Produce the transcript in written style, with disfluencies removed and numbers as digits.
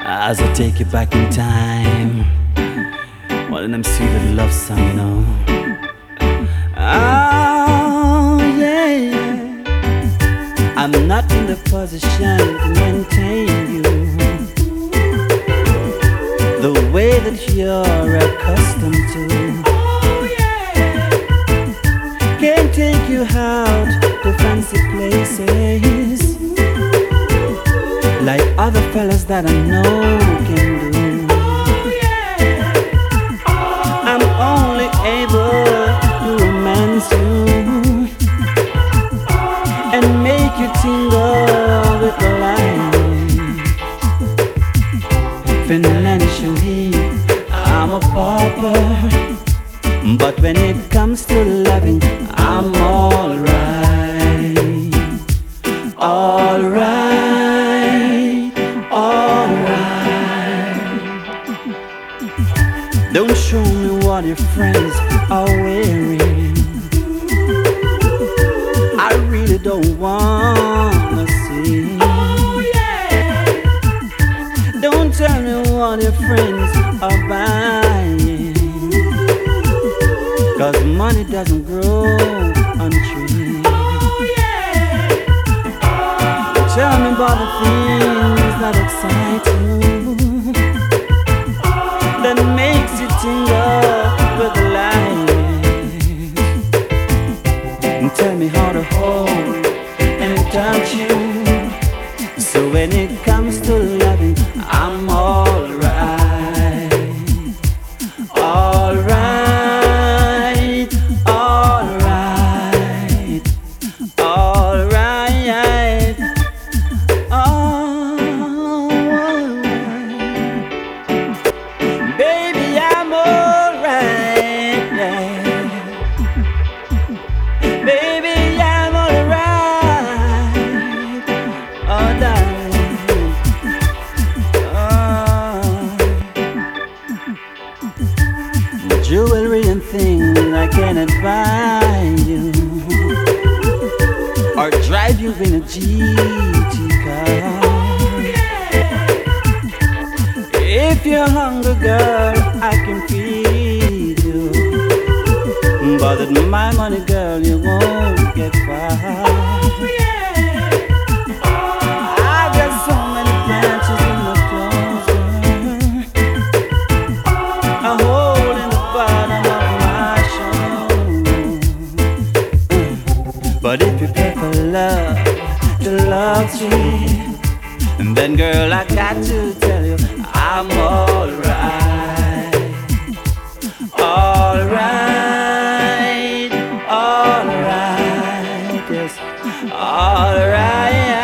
as I take you back in time. One of them sweet little love song, you know. Oh, yeah, yeah. I'm not in the position to maintain you the way that you're accustomed to. Oh, yeah. Can't take you out to fancy places like other fellas that I know can do. Oh, yeah. I'm only able to romance you and make you tingle with the light. Financially, I'm a pauper, but when it comes to loving, I'm alright. Alright, alright. Don't show me what your friends are wearing. I really don't wanna see. Oh, yeah. Don't tell me what your friends are buying, 'cause money doesn't grow on trees. Oh, yeah. Tell me about the things that excite you, that makes you tingle with the light. And tell me how to hold and touch you, so when it comes to loving, I'm alright. Alright, alright, alright. Baby, I'm alright. Baby, I'm alright. Oh, darling. Jewelry and things I cannot buy you, or drive you in a GT car. If you're hungry, girl, I can feed you, but with my money, girl, you won't get far. I've got so many branches in my clothes, girl, a hole in the bottom of my shoe. But if you prefer love to luxury, and then, girl, I got to tell you, I'm alright. Alright, alright, yes, alright.